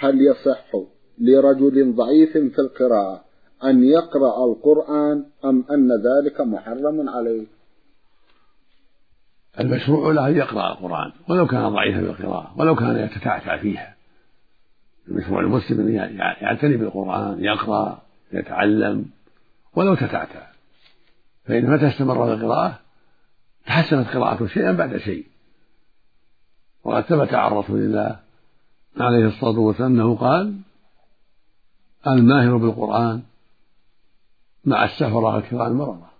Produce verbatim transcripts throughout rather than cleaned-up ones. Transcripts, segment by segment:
هل يصح لرجل ضعيف في القراءة أن يقرأ القرآن أم أن ذلك محرم عليه؟ المشروع له أن يقرأ القرآن ولو كان ضعيفا في القراءة، ولو كان يتتعتع فيها. المشروع المسلم أن يعتني بالقرآن، يقرأ، يتعلم ولو تتعتع، فإن متى استمر في القراءة تحسنت قراءته شيئا بعد شيء. وقد ثبت عن رسول الله عليه الصلاة والسلام أنه قال: الماهر بالقرآن مع السفرة الكرام المرضى.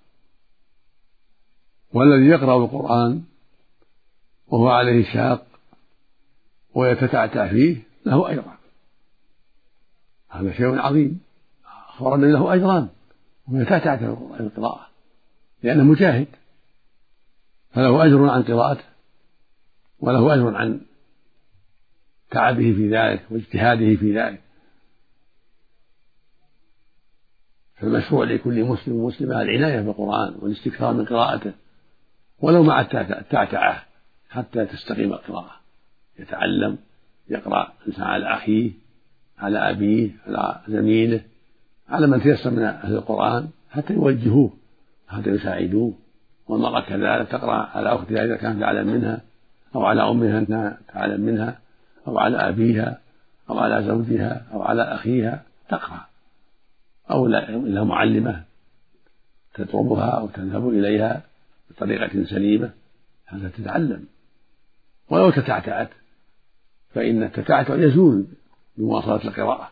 والذي يقرأ القرآن وهو عليه شاق ويتتعتع فيه له أجران. هذا شيء عظيم، أخبر أن له أجران ويتتعتع في القراءة لأنه مجاهد، فله أجر عن قراءته وله أجر عن تعبه في ذلك واجتهاده في ذلك. فالمشروع لكل مسلم ومسلمة العناية بالقرآن والاستكثار من قراءته ولو مع التعتعة حتى تستقيم القراءة، يتعلم، يقرأ الإنسان على أخيه، على أبيه، على زميله، على من تيسر من أهل القرآن حتى يوجهوه، حتى يساعدوه. والمرأة كذلك تقرأ على أختها إذا كانت تعلم منها، أو على أمها إن تعلم منها، أو على أبيها، أو على زوجها، أو على أخيها تقرأ، أو لها معلمة تطلبها أو تذهب إليها بطريقة سليمة حتى تتعلم. ولو تتعتعت فإن التتعتع يزول بمواصلة القراءة،